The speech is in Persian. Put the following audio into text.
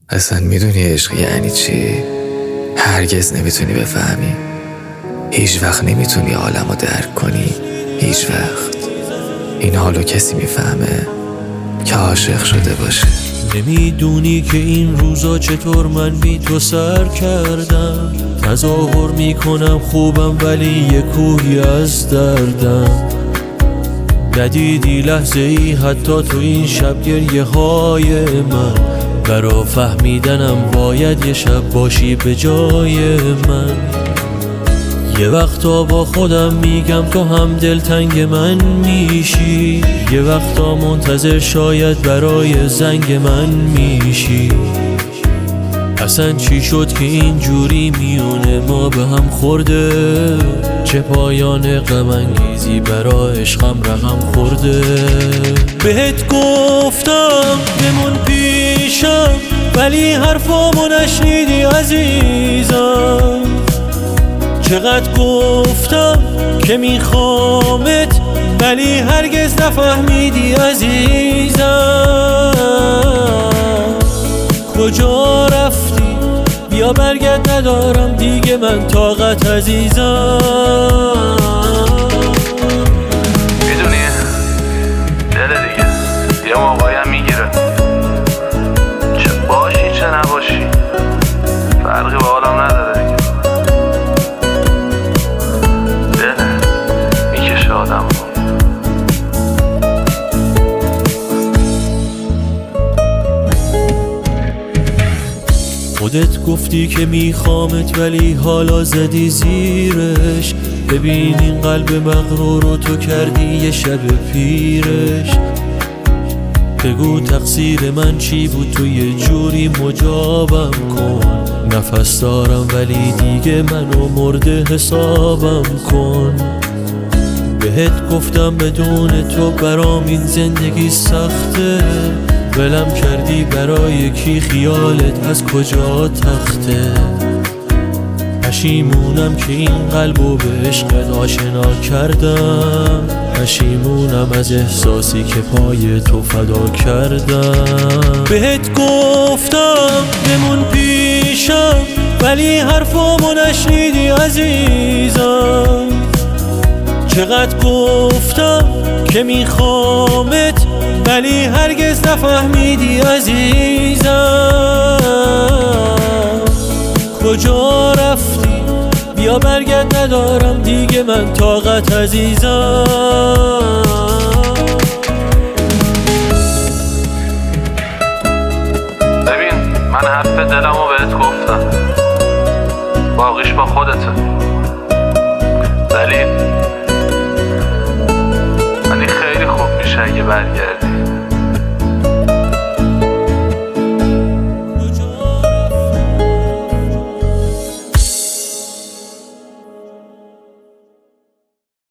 اصلا میدونی عشق یعنی چی؟ هرگز نمیتونی بفهمی، هیچ وقت نمیتونی عالمو درک کنی، هیچ وقت. این حالو کسی میفهمه که عاشق شده باشه. نمیدونی که این روزا چطور من بی تو سر کردم. تظاهر میکنم خوبم ولی یه کوهی از دردم. ندیدی لحظه ای حتی تو این شب گریه های من. برا فهمیدنم باید یه شب باشی به جای من. یه وقتا با خودم میگم تو هم دلتنگ من میشی. یه وقتا منتظر شاید برای زنگ من میشی. اصلا چی شد که اینجوری میونه ما به هم خورده؟ چه پایان غم انگیزی برا عشقم رقم خورده؟ بهت گفتم بمون پیشم ولی حرفامو نشنیدی عزیزم. چقدر گفتم که میخوامت ولی هرگز نفهمیدی عزیزم. کجا رفتی؟ بیا برگرد، ندارم دیگه من طاقت عزیزم. میدونی دل دیگه یه موقعی هم میگیره، چه باشی چه نباشی فرقی با حالم نداره دیگه. دل میکشه آدم. خودت گفتی که میخوامت ولی حالا زدی زیرش. ببین این قلب مغرور رو تو کردی یه شب پیرش. بگو تقصیر من چی بود، تو یه جوری مجابم کن. نفس دارم ولی دیگه منو مرده حسابم کن. بهت گفتم بدون تو برام این زندگی سخته. ولم کردی برای کی، خیالت از کجا تخته؟ پشیمونم که این قلبو به عشقت آشنا کردم. پشیمونم از احساسی که پای تو فدا کردم. بهت گفتم بمون پیشم ولی حرفامو نشنیدی عزیزم. چقدر گفتم که میخوامت ولی هرگز نفهمیدی عزیزم. کجا رفتی؟ بیا برگرد، ندارم دیگه من طاقت عزیزم. ببین من حرف دلمو بهت گفتم، باقیش با خودته. ولی خیلی خوب میشه اگه برگردی.